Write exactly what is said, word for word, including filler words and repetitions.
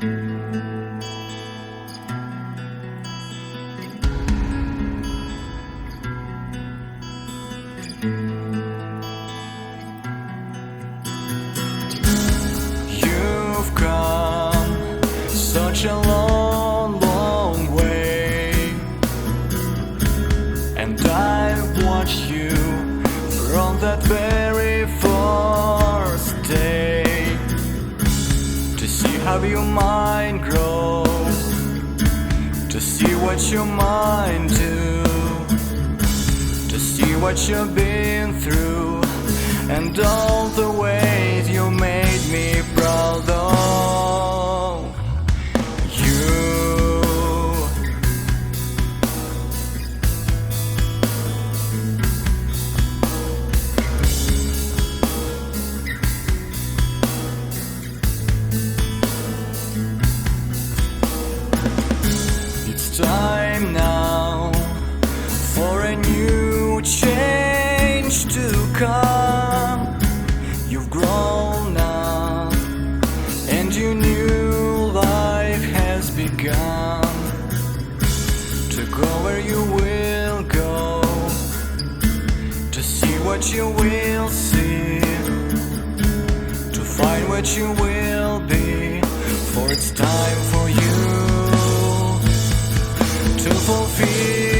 You've come such a long, long way, and I've watched you from that very first day, to see how your mind grows, to see what your mind do, to see what you've been through, and all the ways you made me proud of you. It's time now for a new change to come. You've grown up and your new life has begun. To go where you will go, to see what you will see, to find what you will be. For it's time for you to fulfill